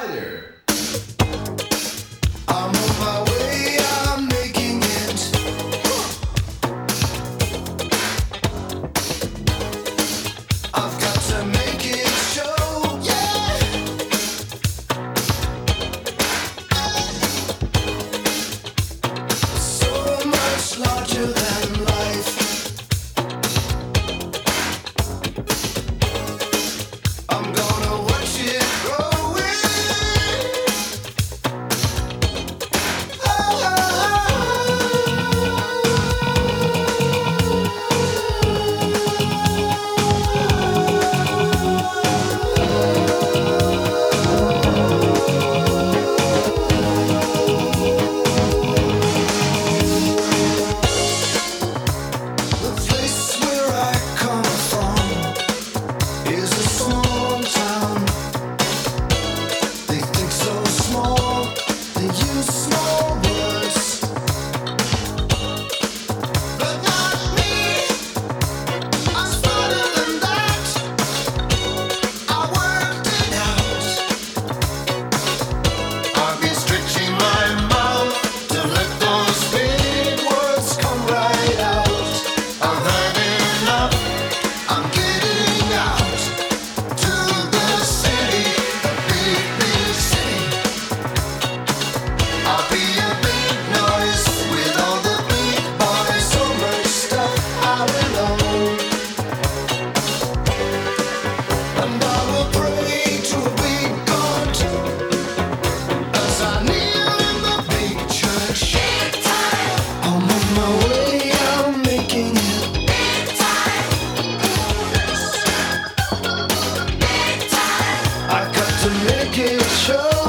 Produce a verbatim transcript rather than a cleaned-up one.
Spider. I'm on my way, I'm making it. I've got to make it show, yeah. So much larger than life. I'm gonna watch it growing. The place where I come from is a small town. They think so small, they use small words. But not me, I'm smarter than that. I worked it out. I've been stretching my mouth to let those big words come right out. I've had enough, I'm getting out to the city, the big, big city. I'll be a big noise with all the big boys. So much stuff I will own. And I will pray to a big God as I kneel in the big church. I'm on my way, I'm making it. I've got to make it show.